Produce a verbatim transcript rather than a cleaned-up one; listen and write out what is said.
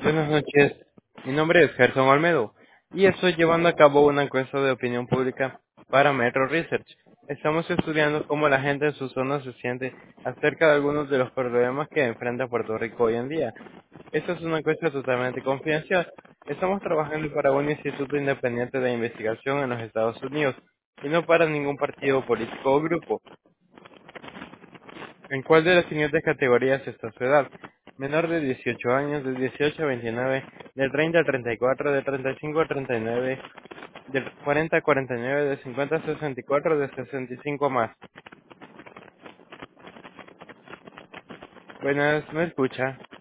Buenas noches, mi nombre es Gerson Olmedo y estoy llevando a cabo una encuesta de opinión pública para Metro Research. Estamos estudiando cómo la gente en su zona se siente acerca de algunos de los problemas que enfrenta Puerto Rico hoy en día. Esta es una encuesta totalmente confidencial. Estamos trabajando para un instituto independiente de investigación en los Estados Unidos y no para ningún partido político o grupo. ¿En cuál de las siguientes categorías está su edad? Menor de dieciocho años, de dieciocho a veintinueve, del treinta al treinta y cuatro, de treinta y cinco a treinta y nueve, del cuarenta a cuarenta y nueve, de cincuenta a sesenta y cuatro, de sesenta y cinco a más. Buenas, ¿me escucha?